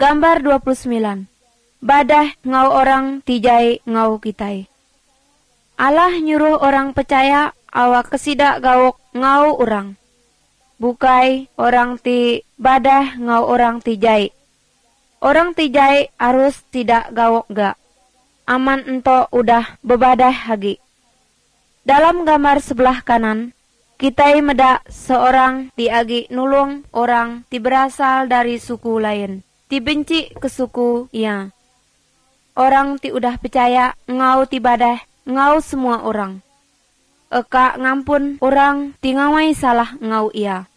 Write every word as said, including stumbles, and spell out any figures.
Gambar dua puluh sembilan. Badah ngau orang tijai ngau kitai. Allah nyuruh orang percaya awak kesidak gawok ngau orang. Bukai orang ti badah ngau orang tijai. Orang tijai harus tidak gawok gak. Aman ento udah bebadah hagi. Dalam gambar sebelah kanan, kita meda seorang diagi nulung orang ti berasal dari suku lain. Dibenci ke suku ia. Orang ti udah percaya ngau ti badah ngau semua orang. Eka ngampun orang ti ngawai salah ngau ia.